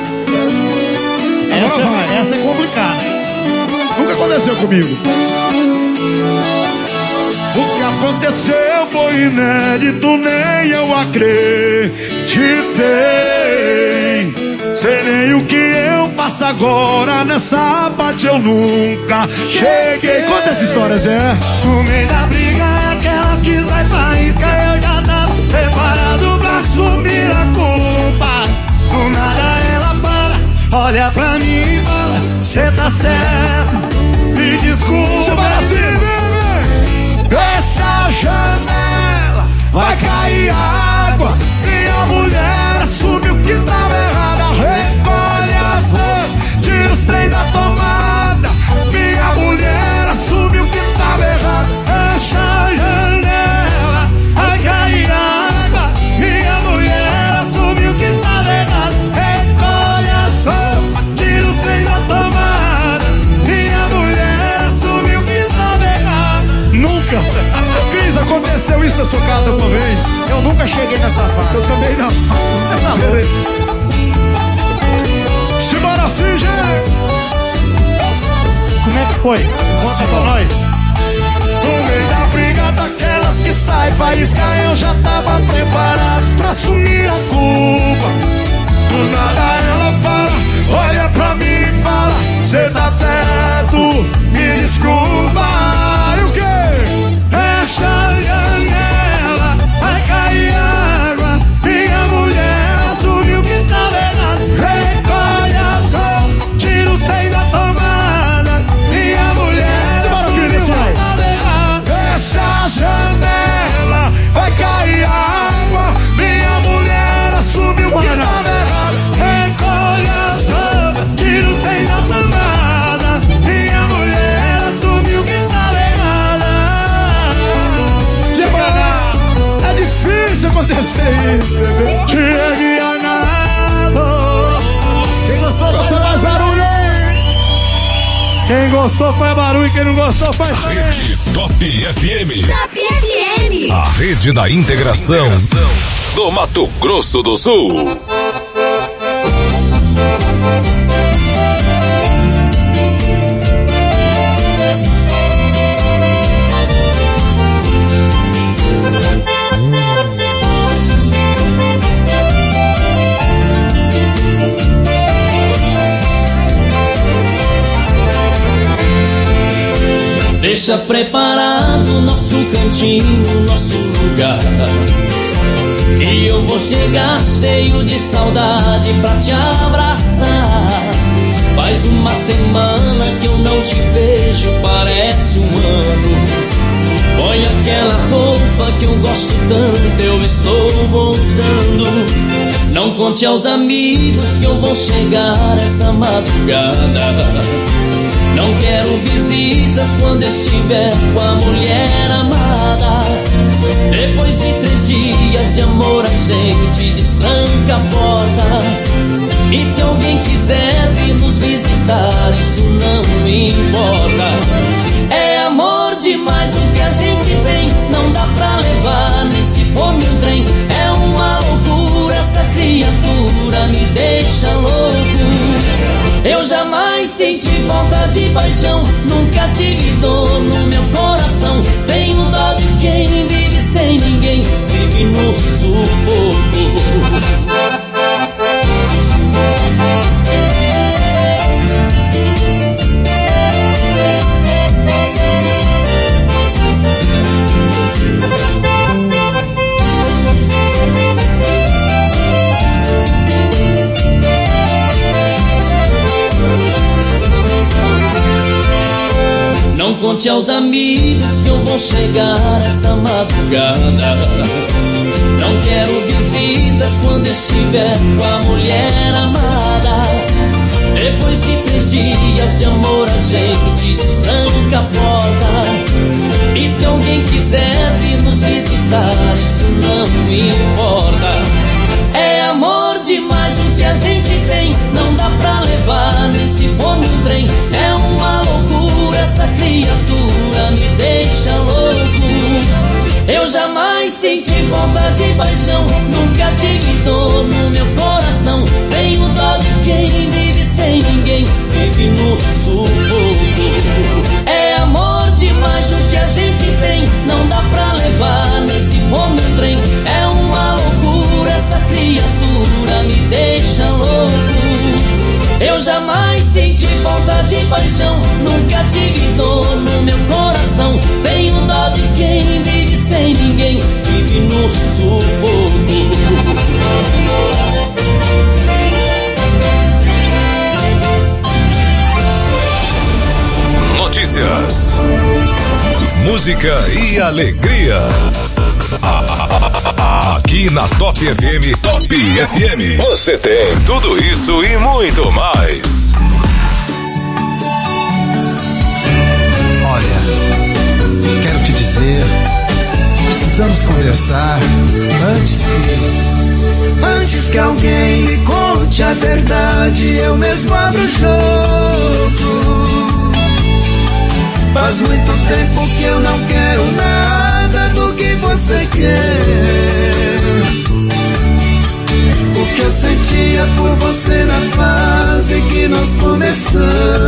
Essa, é, essa é complicada. Nunca aconteceu comigo. O que aconteceu foi inédito, nem eu acreditei. Sei nem o que eu faço agora, nessa parte eu nunca cheguei. Conta essa história, Zé. No meio da briga, aquelas que vai faísca, eu já tava preparado pra assumir a culpa. Do nada ela para, olha pra mim e fala: cê tá certo, me desculpa. Você vai assim, bebê. Essa janela vai cair água. Minha mulher assumiu que tava errada. Recolhe as roupas, tira os trem da tomada. Minha mulher assumiu que tava errada. Fecha a janela, vai cair água. Minha mulher assumiu que tava errada. Recolhe as roupas, tira os trem da tomada. Minha mulher assumiu que tava errada. Nunca. Cris, aconteceu isso na sua casa uma vez? Eu nunca cheguei nessa fase. Eu também não. Você tá louco? Simbora assim, gente. Como é que foi? Conta pra nós. No meio da briga daquelas que sai faísca, eu já tava preparado pra assumir a culpa. Do nada ela para, olha pra mim e fala: cê tá certo, me desculpa. E o quê? Fecha a janela, vai cair água. Minha mulher assumiu que tava errado. Recolhe as roupas, tira os trem da tomada. Minha mulher assumiu que tava errado. Fecha a janela, vai cair água. Minha mulher assumiu que tava errado. Recolhe as roupas, tira Quem gostou faz barulho, quem não gostou faz barulho. Rede Top F M. Top F M. A rede da integração do Mato Grosso do Sul. Deixa preparado nosso cantinho, nosso lugar, e eu vou chegar cheio de saudade pra te abraçar. Faz uma semana que eu não te vejo, parece um ano. Põe aquela roupa que eu gosto tanto, eu estou voltando. Não conte aos amigos que eu vou chegar essa madrugada. Não quero visitas quando estiver com a mulher amada. Depois de três dias de amor a gente destranca a porta. E se alguém quiser vir nos visitar, isso não me importa. É amor demais o que a gente tem, não dá pra levar nem se for no trem. É uma loucura, essa criatura me deixa louco. Eu jamais senti falta de paixão, nunca tive dor no meu coração. Tenho dó de quem vive sem ninguém, vive no sufoco. Não conte aos amigos que eu vou chegar essa madrugada. Não quero visitas quando estiver com a mulher amada. Depois de três dias de amor a gente destranca a porta. E se alguém quiser vir nos visitar, isso não me importa. É amor demais o que a gente tem, não dá pra levar nem se for no trem. É uma loucura, essa criatura me deixa louco. Eu jamais senti falta de paixão, nunca tive dor no meu coração. Tenho dó de quem vive sem ninguém, vive no sufoco. É amor demais o que a gente tem, não dá pra levar nem se for no trem. É uma loucura, essa criatura me deixa louco. Eu jamais senti falta de paixão, nunca tive dor no meu coração. Tenho dó de quem vive sem ninguém, vive no sufoco. Notícias, música e alegria. Aqui na Top F M, Top F M, você tem tudo isso e muito mais. Olha, quero te dizer, precisamos conversar antes que antes que alguém me conte a verdade, eu mesmo abro o jogo. Faz muito tempo que eu não quero nada do que você quer. O que eu sentia por você na fase que nós começamos,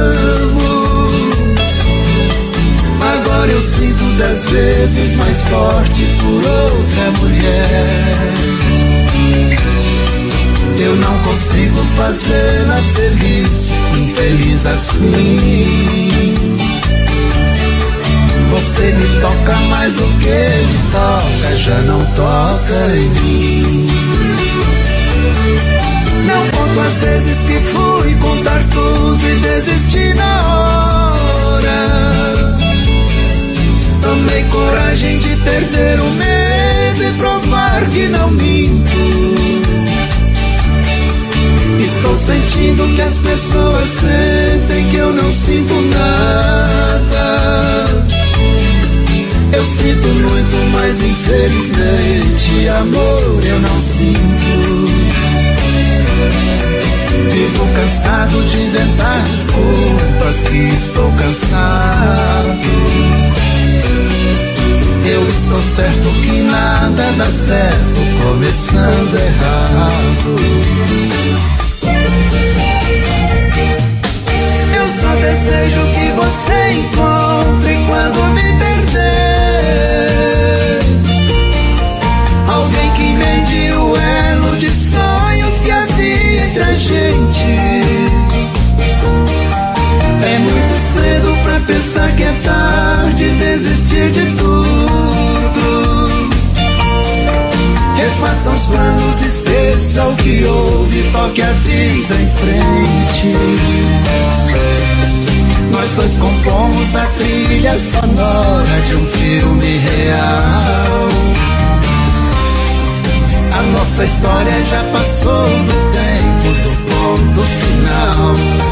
agora eu sinto dez vezes mais forte por outra mulher. Eu não consigo fazê-la feliz, infeliz assim. Você me toca, mas o que ele toca já não toca em mim. Não conto as vezes que fui contar tudo e desisti na hora. Tomei coragem de perder o medo e provar que não minto. Estou sentindo que as pessoas sentem que eu não sinto nada. Eu sinto muito, mas infelizmente amor eu não sinto. Vivo cansado de inventar desculpas que que estou cansado. Eu estou certo que nada dá certo começando errado. Eu só desejo que você encontre quando me perder alguém que emende o elo de sonhos que havia entre a gente. É muito cedo pra pensar que é tarde, desistir de tudo. Refaça os planos, esqueça o que houve, toque a vida em frente. Nós dois compomos a trilha sonora de um filme real. A nossa história já passou do tempo do ponto final.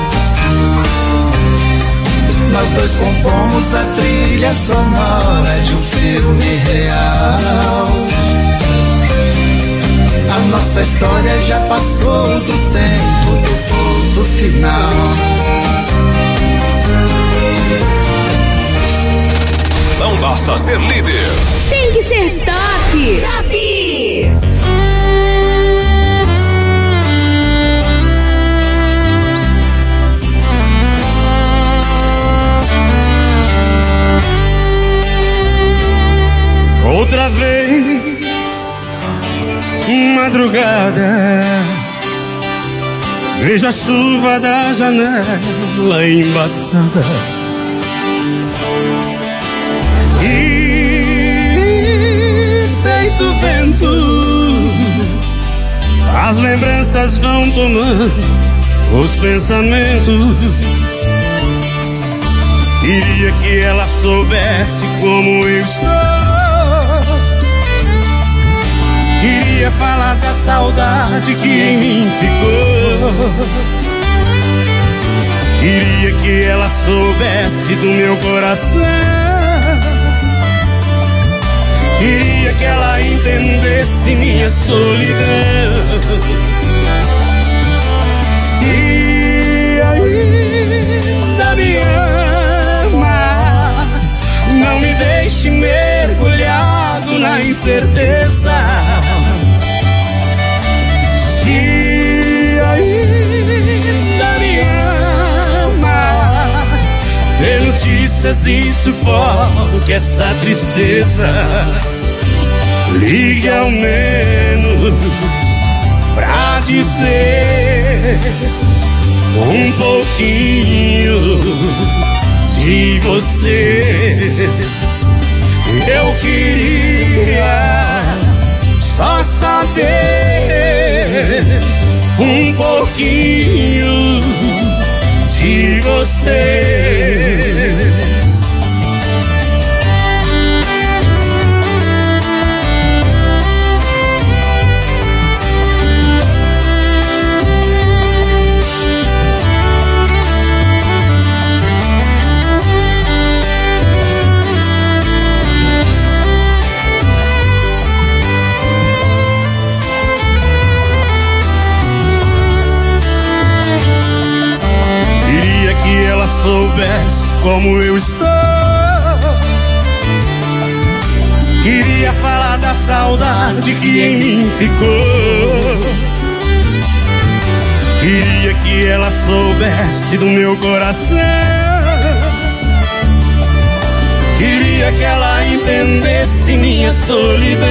Nós dois compomos a trilha sonora de um filme real. A nossa história já passou do tempo do ponto final. Não basta ser líder, tem que ser top! Top! Outra vez, madrugada, vejo a chuva da janela embaçada e feito vento, as lembranças vão tomando os pensamentos. Queria que ela soubesse como eu estou. Queria falar da saudade que em mim ficou. Queria que ela soubesse do meu coração. Queria que ela entendesse minha solidão. Se ainda me ama, não me deixe mergulhado na incerteza. Se ainda me ama, dê notícias e sufoque essa tristeza. Ligue ao menos pra dizer um pouquinho de você. Eu queria só saber um pouquinho de você. Que ela soubesse como eu estou. Queria falar da saudade que em mim ficou. Queria que ela soubesse do meu coração. Queria que ela entendesse minha solidão.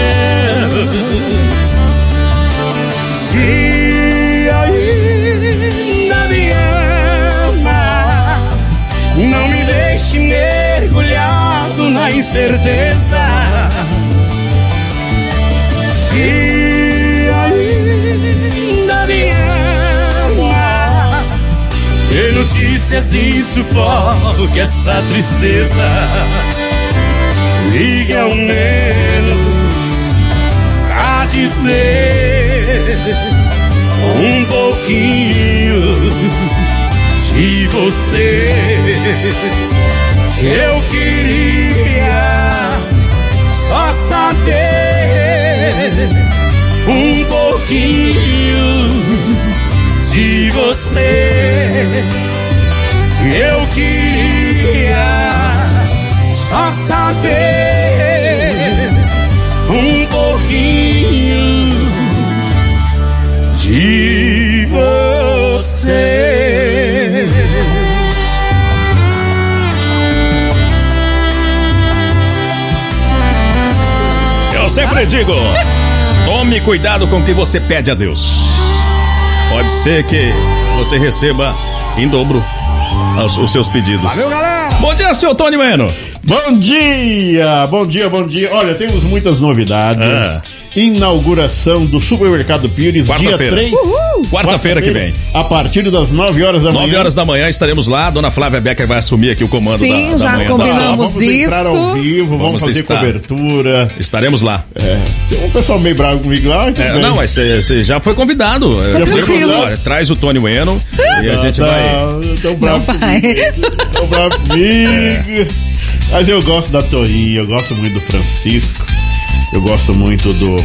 Se ainda me ama, não me deixe mergulhado na incerteza. Se ainda me ama, dê notícias e sufoque essa tristeza. Ligue ao menos pra dizer um pouquinho de você. Eu queria só saber um pouquinho de você. Eu queria só saber um pouquinho de você. Eu sempre digo, tome cuidado com o que você pede a Deus. Pode ser que você receba em dobro os, os seus pedidos. Valeu, galera! Bom dia, senhor Tony Bueno. Bom dia, bom dia, bom dia. Olha, temos muitas novidades. Ah. Inauguração do Supermercado Pires, dia três. Quarta-feira que vem. A partir das nove horas da manhã. nove horas da manhã estaremos lá. Dona Flávia Becker vai assumir aqui o comando. Sim, da, já da manhã. combinamos tá, vamos isso. Entrar ao vivo, vamos, vamos fazer estar. cobertura. Estaremos lá. É, tem um pessoal meio bravo comigo lá. Então é, não, mas você já foi convidado. Foi tranquilo. Olha, traz o Tony Bueno e a gente tá, vai. Tão bravo comigo. Tão bravo comigo. É. Mas eu gosto da Torinha, eu gosto muito do Francisco, eu gosto muito do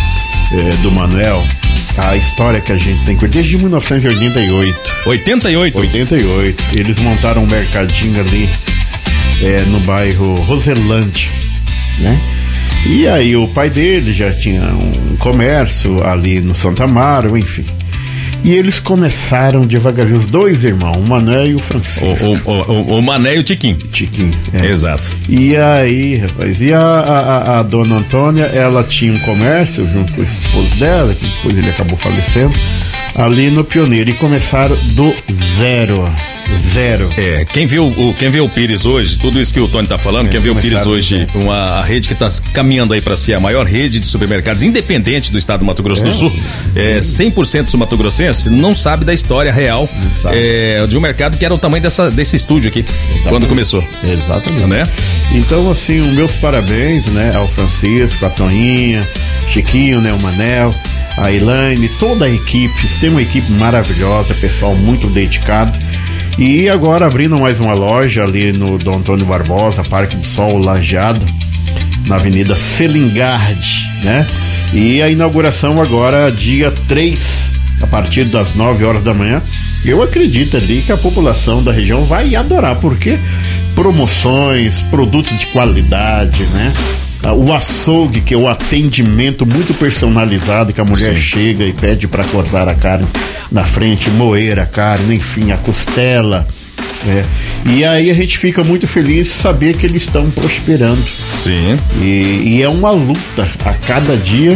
é, do Manuel. A história que a gente tem desde mil novecentos e oitenta e oito. oitenta e oito? oitenta e oito. Eles montaram um mercadinho ali é, no bairro Roselândia, né? E aí o pai dele já tinha um comércio ali no Santa Amaro, enfim. E eles começaram devagarinho, os dois irmãos, o Mané e o Francisco. O, o, o, o Mané e o Tiquinho. Tiquinho, é. Exato. E aí, rapaz, e a, a, a dona Antônia, ela tinha um comércio junto com o esposo dela, que depois ele acabou falecendo, ali no Pioneiro. E começaram do zero. Zero. É, quem viu o, quem vê o Pires hoje, tudo isso que o Tony tá falando, é, quem vê o Pires hoje, uma a rede que tá caminhando aí para ser a maior rede de supermercados independente do estado do Mato Grosso é, do Sul, é, cem por cento sul-mato-grossense não sabe da história real é, de um mercado que era o tamanho dessa, desse estúdio aqui, exatamente. Quando começou. Exatamente. Né? Então, assim, os meus parabéns, né, ao Francisco, a Toninha, Chiquinho, né, o Manel, a Elaine, toda a equipe. Tem uma equipe maravilhosa, pessoal muito dedicado. E agora abrindo mais uma loja ali no Dom Antônio Barbosa, Parque do Sol, Lajeado, na Avenida Selingard, né? E a inauguração agora dia três, a partir das nove horas da manhã. Eu acredito ali que a população da região vai adorar, porque promoções, produtos de qualidade, né? O açougue, que é o atendimento muito personalizado, que a mulher Sim. chega e pede para cortar a carne na frente, moer a carne, enfim, a costela. É. E aí a gente fica muito feliz de saber que eles estão prosperando. Sim. E, e é uma luta a cada dia.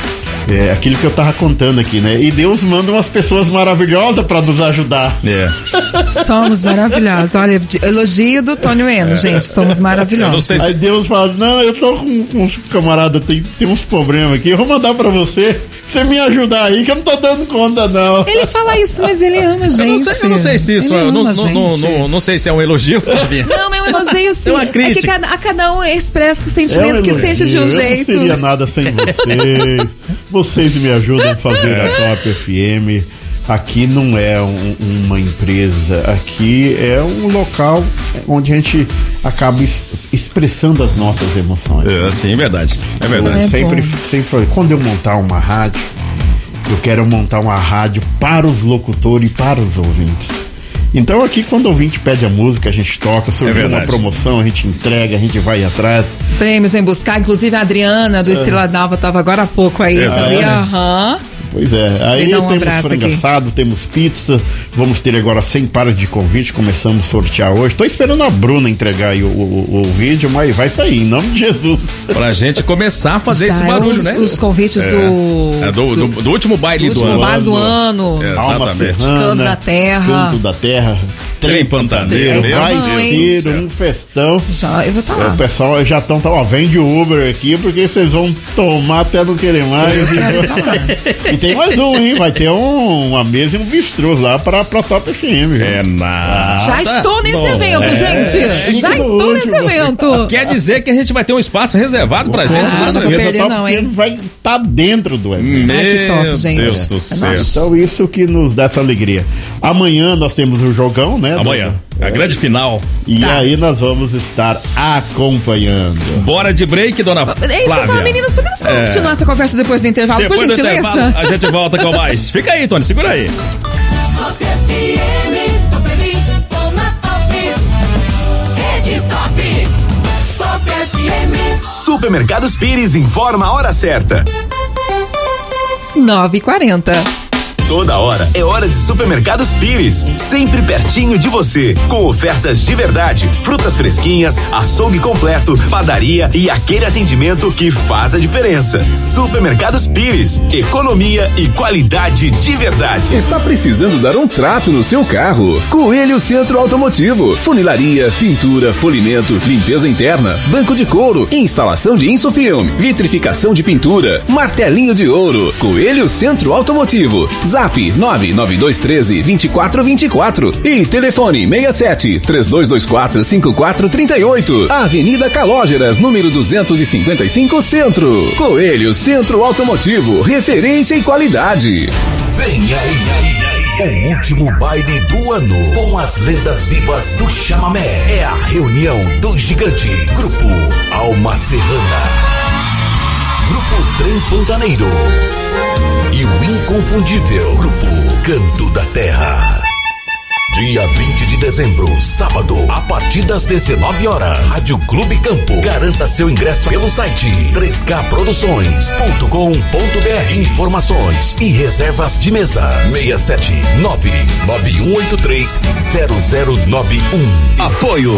É aquilo que eu tava contando aqui, né? E Deus manda umas pessoas maravilhosas pra nos ajudar. É. Somos maravilhosos. Olha, elogio do Tony Bueno, é. gente. Somos maravilhosos. Se... Aí Deus fala: não, eu tô com, com uns camaradas, tem, tem uns problemas aqui, eu vou mandar pra você, você me ajudar aí, que eu não tô dando conta, não. Ele fala isso, mas ele ama a gente. Eu não sei, eu não sei se isso, eu não, não, não, não, não sei se é um elogio. Não, é um elogio sim. É uma crítica. É que cada, a cada um expressa o sentimento é um que sente de um eu jeito. Eu não seria nada sem vocês. Vocês me ajudam a fazer a Top F M. Aqui não é um, uma empresa, aqui é um local onde a gente acaba es, expressando as nossas emoções. É, sim, é verdade. É verdade. Eu sempre, sempre falei, quando eu montar uma rádio, eu quero montar uma rádio para os locutores e para os ouvintes. Então aqui quando o ouvinte pede a música, a gente toca, surgiu é uma promoção, a gente entrega, a gente vai atrás. Prêmios vem buscar, inclusive a Adriana do é. Estrela d'Alva estava agora há pouco aí, é. sabia? Aham. Uhum. Pois é, aí um temos frango assado, temos pizza, vamos ter agora cem pares de convite, começamos a sortear hoje. Tô esperando a Bruna entregar aí o, o, o vídeo, mas vai sair, em nome de Jesus. Pra gente começar a fazer Já esse barulho, os, né? Os convites é. do, é do, do, do último baile do, do ano. baile do ano. É, Alma Serrana, Canto da Terra. Canto da Terra. Trem Pantaneiro. Vai ser um festão. Já, eu vou estar lá. O pessoal já estão, ó, vende Uber aqui, porque vocês vão tomar até não querer mais. E, e tem mais um, hein? Vai ter um, uma mesa e um bistrô lá pra, pra Top F M. É nada. Já estou nesse Bom, evento, é, gente. É, Já estou último. nesse evento. Quer dizer que a gente vai ter um espaço reservado pra ah, gente lá no evento. A Top não, F M vai estar tá dentro do evento. Meu Ai, que top, gente. Deus do céu. Então isso que nos dá essa alegria. Amanhã nós temos o jogão, né? Amanhã. Do, a grande final. E tá. aí nós vamos estar acompanhando. Bora de break, dona É isso, Flávia. Fala, meninos, podemos é. continuar essa conversa depois do intervalo, depois por gentileza? Do intervalo, a gente volta com mais. Fica aí, Tony, segura aí. Supermercados Pires informa a hora certa. nove e quarenta. Toda hora é hora de Supermercados Pires, sempre pertinho de você, com ofertas de verdade, frutas fresquinhas, açougue completo, padaria e aquele atendimento que faz a diferença. Supermercados Pires, economia e qualidade de verdade. Está precisando dar um trato no seu carro? Coelho Centro Automotivo, funilaria, pintura, polimento, limpeza interna, banco de couro, instalação de insufilme, vitrificação de pintura, martelinho de ouro. Coelho Centro Automotivo. Zap nove nove dois um três, dois quatro dois quatro e telefone seis sete, três dois dois quatro, cinco quatro três oito. Avenida Calógeras, número duzentos e cinquenta e cinco, Centro. Coelho Centro Automotivo, referência e qualidade. Vem aí, o último baile do ano com as lendas vivas do chamamé. É a reunião dos gigantes. Grupo Alma Serrana, Grupo Trem Pantaneiro e o inconfundível Grupo Canto da Terra. Dia vinte de dezembro, sábado, a partir das dezenove horas. Rádio Clube Campo. Garanta seu ingresso pelo site três K produções ponto com ponto B R. Informações e reservas de mesa seis sete nove nove um oito três zero zero nove um. Apoio.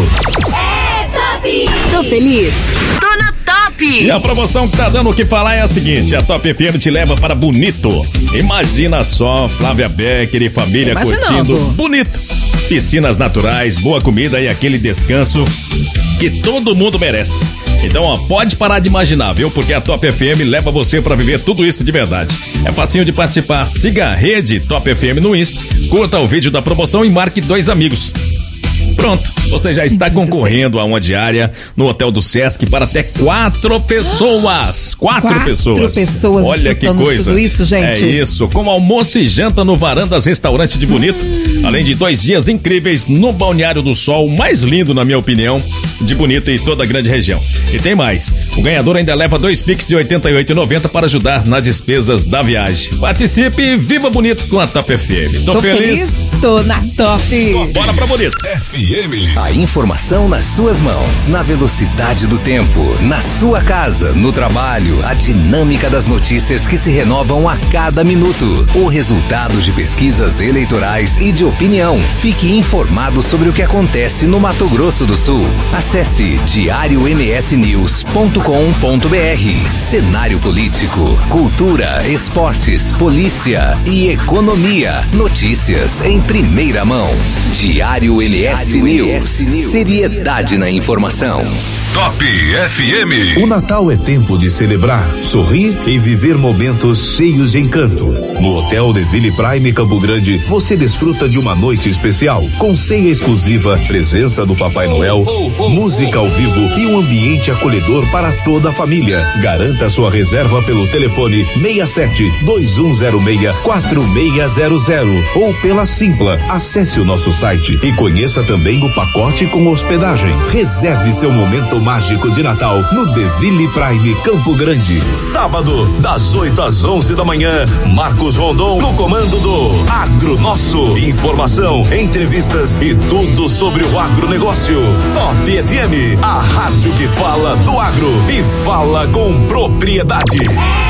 Tô feliz. Tô na Top. E a promoção que tá dando o que falar é a seguinte: a Top F M te leva para Bonito. Imagina só, Flávia Becker e família Imaginando. curtindo Bonito. Piscinas naturais, boa comida e aquele descanso que todo mundo merece. Então, ó, pode parar de imaginar, viu? Porque a Top F M leva você pra viver tudo isso de verdade. É facinho de participar. Siga a rede Top F M no Insta, curta o vídeo da promoção e marque dois amigos. Pronto, você já está concorrendo a uma diária no Hotel do Sesc para até quatro pessoas. Quatro, Quatro pessoas. pessoas Olha que desfrutando coisa. tudo isso, gente. É isso, com almoço e janta no Varandas Restaurante de Bonito. Hum. Além de dois dias incríveis no Balneário do Sol, o mais lindo, na minha opinião, de Bonito e toda a grande região. E tem mais, o ganhador ainda leva dois Pix de oitenta e oito reais e noventa centavos para ajudar nas despesas da viagem. Participe e viva Bonito com a Top F M. Tô, Tô feliz? feliz? Tô na Top. Bora pra Bonito. F M. A informação nas suas mãos, na velocidade do tempo, na sua casa, no trabalho, a dinâmica das notícias que se renovam a cada minuto, o resultado de pesquisas eleitorais e de opinião. Fique informado sobre o que acontece no Mato Grosso do Sul. Acesse diário m s news ponto com ponto b r. Cenário político, cultura, esportes, polícia e economia. Notícias em primeira mão. Diário M S News. Seriedade na informação. Top F M. O Natal é tempo de celebrar, sorrir e viver momentos cheios de encanto. No Hotel Deville Prime Campo Grande, você desfruta de uma noite especial, com ceia exclusiva, presença do Papai Noel, música ao vivo e um ambiente acolhedor para toda a família. Garanta sua reserva pelo telefone seis sete dois um zero seis quatro seis zero zero ou pela Simpla. Acesse o nosso site e conheça também o pacote com hospedagem. Reserve seu momento mágico de Natal no Deville Prime Campo Grande. Sábado, das oito às onze da manhã, Marcos Rondon no comando do Agro Nosso. Informação, entrevistas e tudo sobre o agronegócio. Top F M, a rádio que fala do agro e fala com propriedade.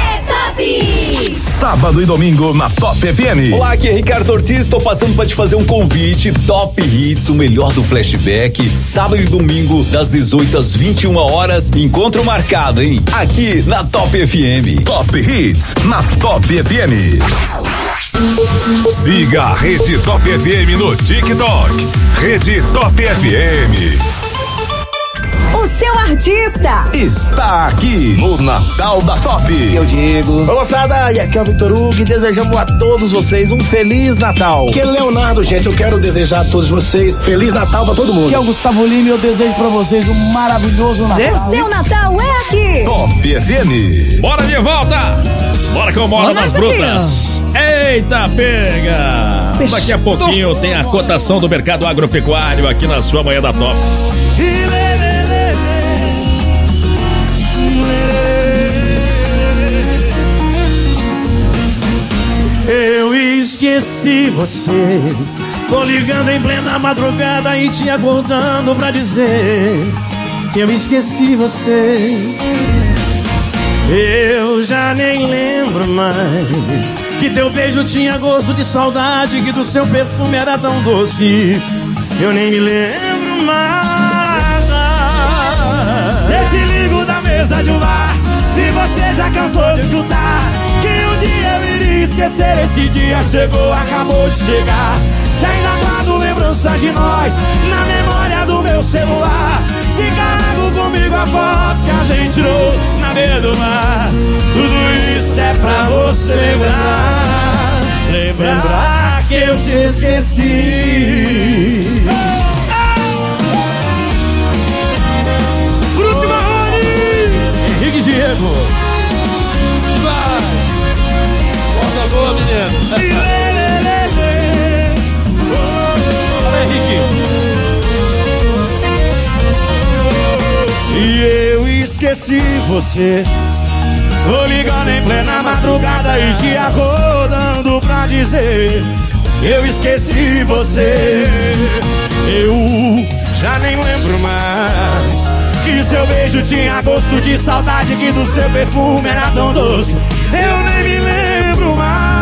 Sábado e domingo na Top F M. Olá, aqui é Ricardo Ortiz, estou passando para te fazer um convite. Top Hits, o melhor do flashback. Sábado e domingo, das dezoito às vinte e uma horas. Encontro marcado, hein? Aqui na Top F M. Top Hits, na Top F M. Siga a Rede Top F M no TikTok. Rede Top F M. O seu artista está aqui no Natal da Top. Eu digo. Ô, moçada, e aqui é o Vitor Hugo e desejamos a todos vocês um Feliz Natal. Que é Leonardo, gente, eu quero desejar a todos vocês Feliz Natal pra todo mundo. Que é o Gustavo Lima e eu desejo pra vocês um maravilhoso Natal. Seu Natal é aqui. Top F M. Bora de volta. Bora que eu moro nas brutas. Eita, pega. Sextou. Daqui a pouquinho tem a cotação do mercado agropecuário aqui na sua manhã da Top. Eu esqueci você. Tô ligando em plena madrugada e te aguardando pra dizer que eu esqueci você. Eu já nem lembro mais que teu beijo tinha gosto de saudade, que do seu perfume era tão doce. Eu nem me lembro mais. Se te ligo da mesa de um bar, se você já cansou de escutar que um dia eu iria esquecer, esse dia chegou, acabou de chegar. Se ainda guardo lembranças de nós na memória do meu celular, se carrego comigo a foto que a gente tirou na beira do mar, tudo isso é pra você lembrar, lembrar que eu te esqueci. Grupo Marrone, Henrique Diego. Vai! Boa, boa, menino. Fala, Henrique. E eu esqueci você. Tô ligando em plena madrugada e te acordando pra dizer: eu esqueci você. Eu já nem lembro mais que seu beijo tinha gosto de saudade, que do seu perfume era tão doce. Eu nem me lembro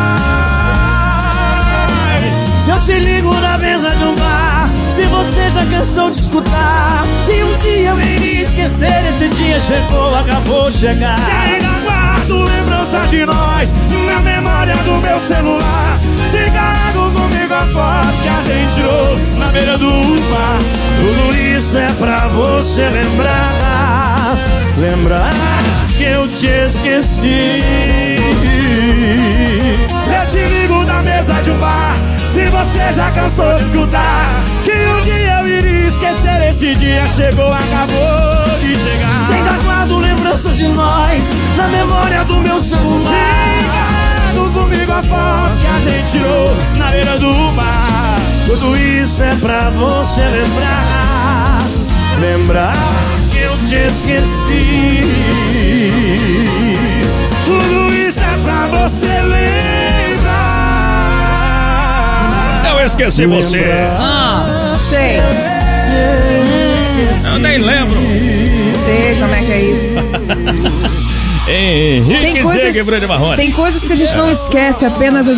mais. Se eu te ligo na mesa de um bar, se você já cansou de escutar que um dia eu iria esquecer, esse dia chegou, acabou de chegar. Se ainda guardo lembranças de nós na memória do meu celular, se carrego comigo a foto que a gente tirou na beira do mar, tudo isso é pra você lembrar, lembrar que eu te esqueci. Se eu te ligo da mesa de um bar, se você já cansou de escutar que um dia eu iria esquecer, esse dia chegou, acabou de chegar. Se ainda guardo lembranças de nós na memória do meu celular, se carrego comigo a foto que a gente tirou na beira do mar, tudo isso é pra você lembrar, lembrar que eu te esqueci. Tudo isso é pra você lembrar. Eu esqueci lembrar. você. Ah, sei. Eu nem lembro. Sei como é que é isso. Henrique Tem coisa- Diego e Bruno Marrone. Tem coisas que a gente não esquece, apenas a